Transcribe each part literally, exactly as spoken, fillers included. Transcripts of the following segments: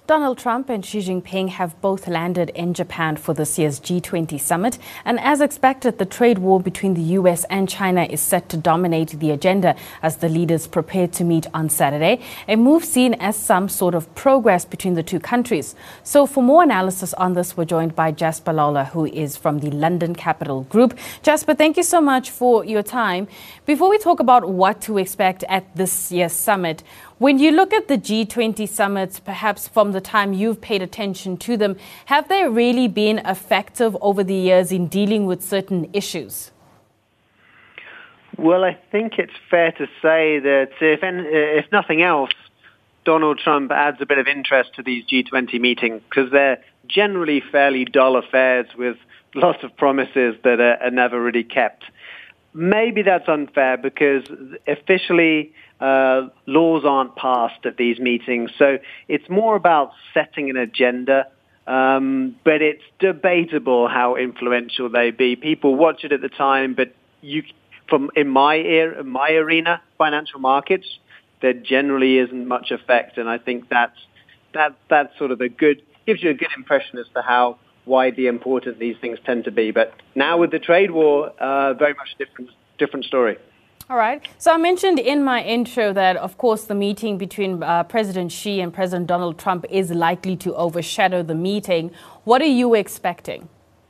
Donald Trump and Xi Jinping have both landed in Japan for this year's G twenty summit. And as expected, the trade war between the U S and China is set to dominate the agenda as the leaders prepare to meet on Saturday, a move seen as some sort of progress between the two countries. So for more analysis on this, we're joined by Jasper Lawler, who is from the London Capital Group. Jasper, thank you so much for your time. Before we talk about what to expect at this year's summit, when you look at the G twenty summits, perhaps from the time you've paid attention to them, have they really been effective over the years in dealing with certain issues? Well, I think it's fair to say that if, if nothing else, Donald Trump adds a bit of interest to these G twenty meetings because they're generally fairly dull affairs with lots of promises that are, are never really kept. Maybe that's unfair because officially uh, laws aren't passed at these meetings. So it's more about setting an agenda, um, but it's debatable how influential they be. People watch it at the time, but you, from in my era, in my arena, financial markets, there generally isn't much effect. And I think that's, that, that's sort of a good, gives you a good impression as to how widely important these things tend to be. But now with the trade war, uh, very much different, different story. All right. So I mentioned in my intro that, of course, the meeting between uh, President Xi and President Donald Trump is likely to overshadow the meeting. What are you expecting?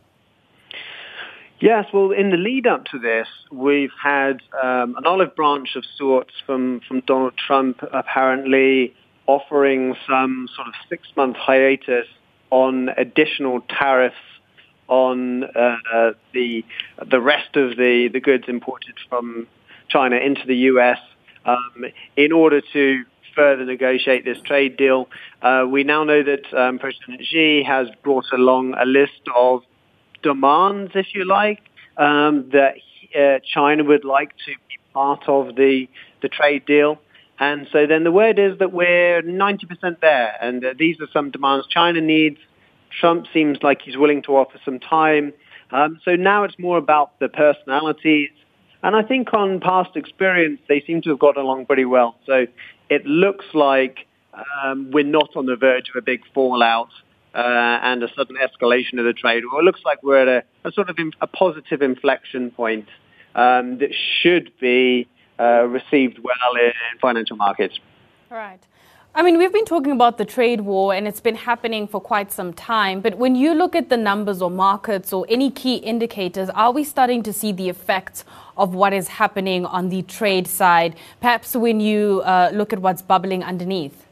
Yes, well, in the lead up to this, we've had um, an olive branch of sorts from, from Donald Trump apparently offering some sort of six-month hiatus on additional tariffs on uh, uh, the the rest of the, the goods imported from China into the U S um, in order to further negotiate this trade deal. Uh, we now know that um, President Xi has brought along a list of demands, if you like, um, that uh, China would like to be part of the, the trade deal. And so then the word is that we're ninety percent there, and uh, these are some demands China needs. Trump seems like he's willing to offer some time. Um, so now it's more about the personalities. And I think on past experience, they seem to have got along pretty well. So it looks like um, we're not on the verge of a big fallout uh, and a sudden escalation of the trade war. It looks like we're at a, a sort of in, a positive inflection point um, that should be uh, received well in financial markets. All right. I mean, we've been talking about the trade war and it's been happening for quite some time. But when you look at the numbers or markets or any key indicators, are we starting to see the effects of what is happening on the trade side, perhaps when you uh, look at what's bubbling underneath?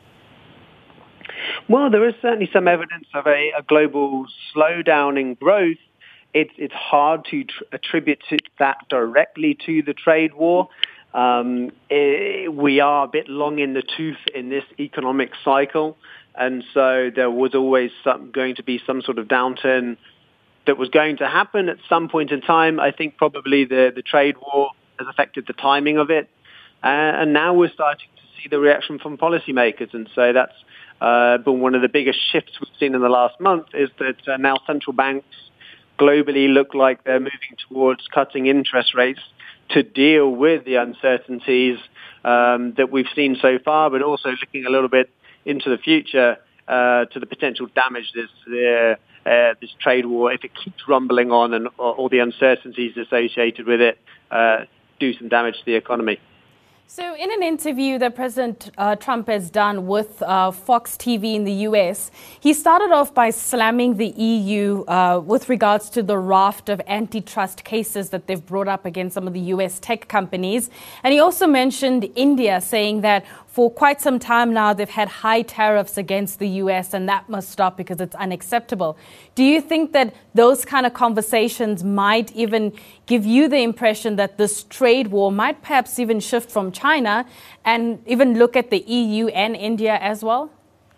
Well, there is certainly some evidence of a, a global slowdown in growth. It's, it's hard to tr- attribute that directly to the trade war. Um, it, we are a bit long in the tooth in this economic cycle, and so there was always some, going to be some sort of downturn that was going to happen at some point in time. I think probably the, the trade war has affected the timing of it, uh, and now we're starting to see the reaction from policymakers, and so that's uh, been one of the biggest shifts we've seen in the last month is that uh, now central banks globally look like they're moving towards cutting interest rates to deal with the uncertainties um, that we've seen so far, but also looking a little bit into the future uh, to the potential damage this uh, uh, this trade war, if it keeps rumbling on and all the uncertainties associated with it, uh, do some damage to the economy. So in an interview that President uh, Trump has done with uh, Fox T V in the U S, he started off by slamming the E U uh, with regards to the raft of antitrust cases that they've brought up against some of the U S tech companies. And he also mentioned India, saying that for quite some time now, they've had high tariffs against the U S and that must stop because it's unacceptable. Do you think that those kind of conversations might even give you the impression that this trade war might perhaps even shift from China and even look at the E U and India as well?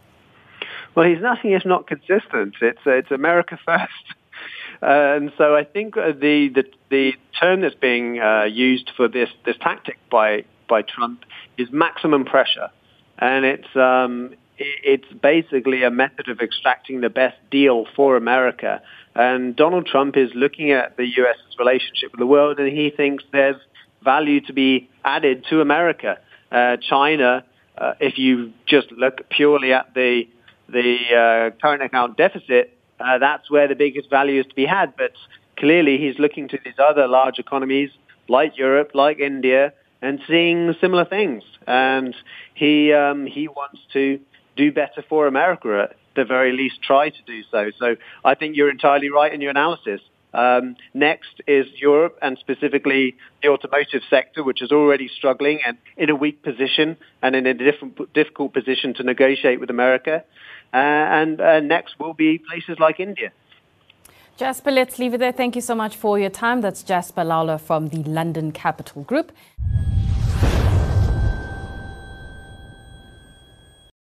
Well, he's nothing if not consistent. It's, uh, it's America first. Uh, and so I think uh, the, the, the term that's being uh, used for this, this tactic by by Trump is maximum pressure. And it's um, it's basically a method of extracting the best deal for America. And Donald Trump is looking at the U S's relationship with the world, and he thinks there's value to be added to America. Uh, China, uh, if you just look purely at the the uh, current account deficit, uh, that's where the biggest value is to be had. But clearly he's looking to these other large economies like Europe, like India, and seeing similar things. And he um, he wants to do better for America, at the very least try to do so. So I think you're entirely right in your analysis. Um, next is Europe, and specifically the automotive sector, which is already struggling and in a weak position and in a different, difficult position to negotiate with America. Uh, and uh, next will be places like India. Jasper, let's leave it there. Thank you so much for your time. That's Jasper Lawler from the London Capital Group.